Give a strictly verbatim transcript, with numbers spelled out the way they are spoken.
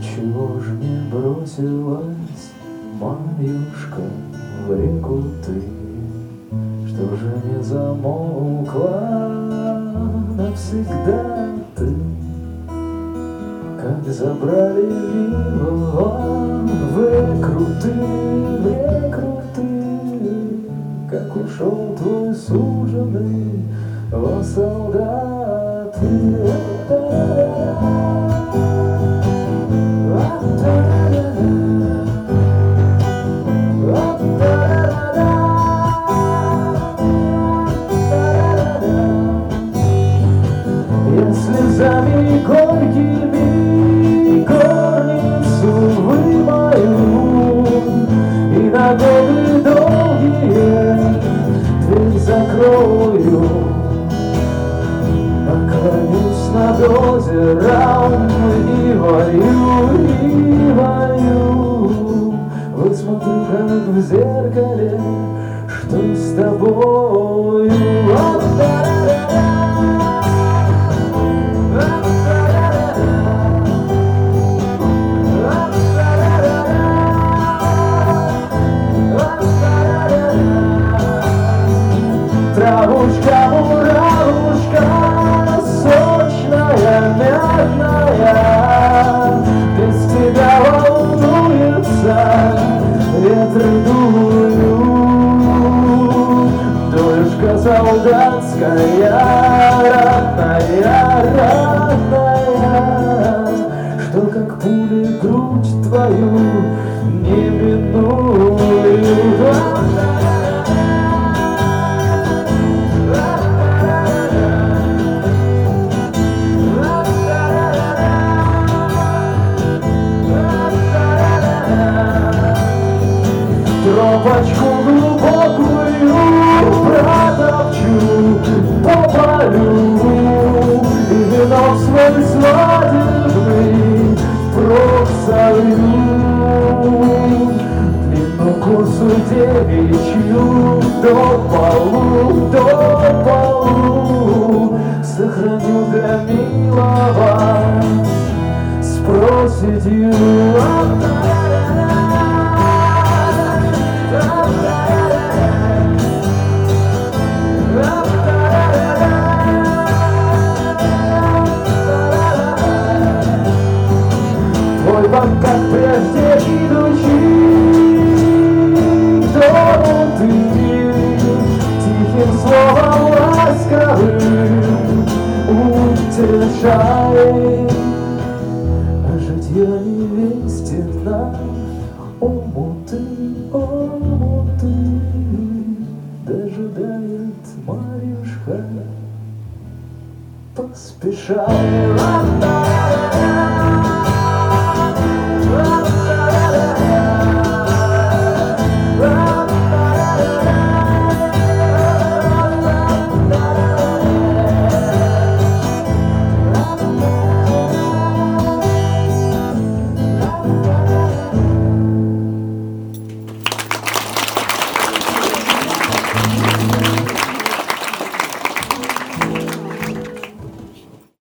Чего ж не бросилась, Марьюшка, в реку ты? Что же не замолкла навсегда ты? Как забрали милого в реку ты, в реку ты, как ушел твой суженый, о, солдат ты. Я слезами горькими горницу вымою и на годы долгие дверь закрою. Наклонюсь над озером и вою, и вою. Вот смотрю, как в зеркале, что с тобою. Травушка, муравушка, сочная, мятная, без тебя волнуется, ветры дуют. Душка солдатская, родная, родная, что как пули грудь твою не минуют. Тропочку глубокую протопчу по полю и венок свой свадебный впрок солью. Длинную косу девичью до полу, до полу сохраню для милого с проседью. Твой бак, как прежде идущий к дому ты, тихим словом ласковым утешай. А житья невестин нам омуты, омуты дожидает Марьюшка, поспешай.